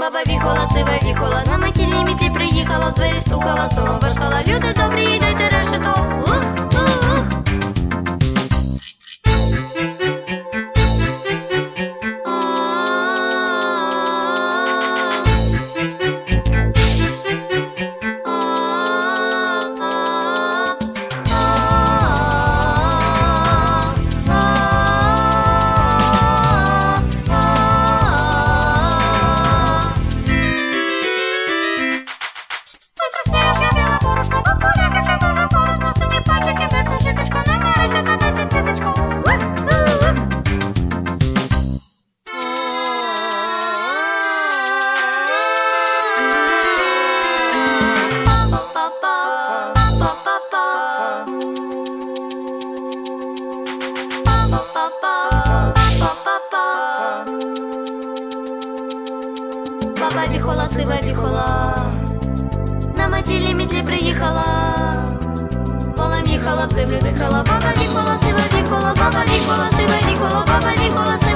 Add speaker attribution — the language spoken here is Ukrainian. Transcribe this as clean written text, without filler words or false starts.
Speaker 1: Баба віхола, сива віхола, на метілі мітлі приїхала, в двері стукала, словом важкала. Люди добрі, дайте решето. Баба віхола, сива віхола, на метілі мітлі приїхала, полем їхала, в землю дихала. Баба віхола, сива віхола, баба віхола, сива віхола, баба віхола.